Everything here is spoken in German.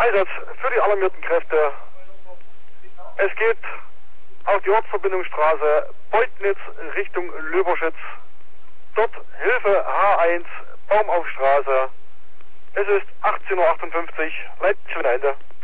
Einsatz für die alarmierten Kräfte. Es geht auf die Ortsverbindungsstraße Beutnitz Richtung Löberschütz. Dort Hilfe H1 Baumaufstraße. Es ist 18:58 Uhr. Leitungswende Ende.